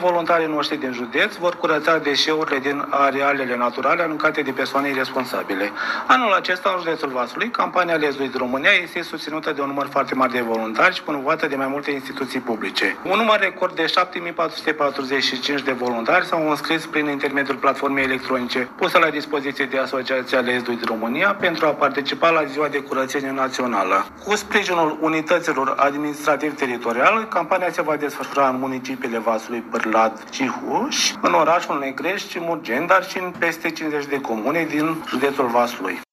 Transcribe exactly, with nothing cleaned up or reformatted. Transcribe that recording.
Voluntarii noștri din județ vor curăța deșeurile din arealele naturale aruncate de persoane iresponsabile. Anul acesta, în județul Vaslui, campania Lezuit România este susținută de un număr foarte mare de voluntari și promovată de mai multe instituții publice. Un număr record de șapte mii patru sute patruzeci și cinci de voluntari s-au înscris prin intermediul platformei electronice pusă la dispoziție de Asociația Lezuit România pentru a participa la Ziua de Curățenie Națională. Cu sprijinul unităților administrativ-teritoriale, campania se va desfășura în municipiile Vaslui, Bârlad și Huș, în orașul Negrești și Murgeni, dar și în peste cincizeci de comune din județul Vaslui.